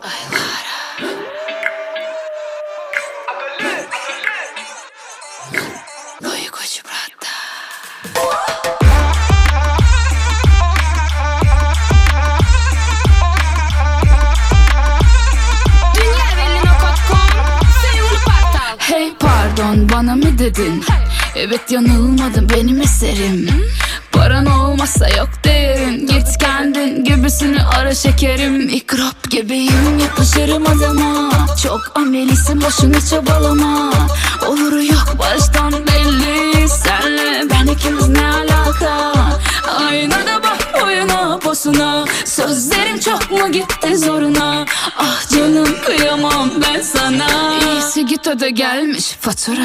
Hey pardon, bana mı dedin? Evet, yanılmadım, benim eserim. Paran olmazsa yok değerin. Git kendin gibisini ara şekerim. Mikrop gibiyim, yapışırım adama. Çok amelisin, boşuna çabalama. Oluru yok baştan belli. Senle ben ikimiz ne alaka? Aynada bak boyuna posuna. Sözlerim çok mu gitti zoruna? Ah canım, kıyamam ben sana. İyisi git öde, gelmiş fatura.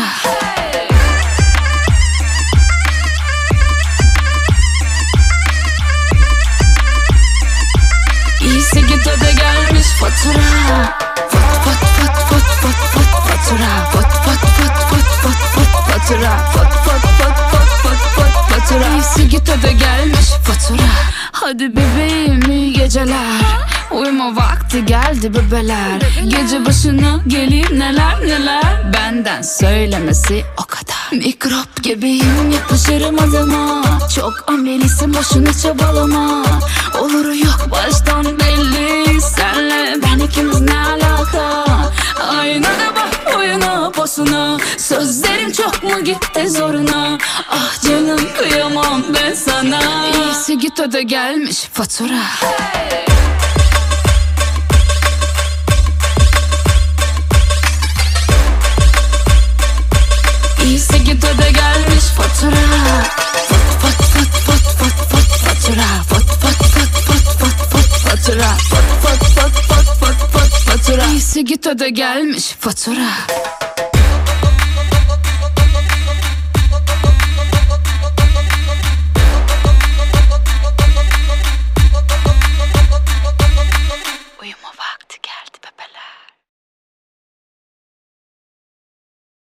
İyisi git öde, gelmiş fatura. Fat fat fat fat fat fat fatura. Fat fat fat fat fat fat fatura. Fat fat fat fat fat fat fatura. İyisi git öde, gelmiş fatura. Hadi bebeğim, iyi geceler. Uyuma vakti geldi bebeler. Gece başına geleyim, neler neler. Benden söylemesi o kadar. Mikrop gibiyim, yapışırım adama. Çok amelisin, boşuna çabalama. Oluru yok baştan belli. Senle ben ikimiz ne alaka? Aynada bak boyuna posuna. Sözlerim çok mu gitti zoruna? Ah canım, kıyamam ben sana. İyisi git öde, gelmiş fatura. İyisi git öde, gelmiş fatura. Fat fat fat fat fat fat fatura. Fat fat fat fat fat fat fatura. Fat fat fat fat fat fat fatura. İyisi git öde, gelmiş fatura.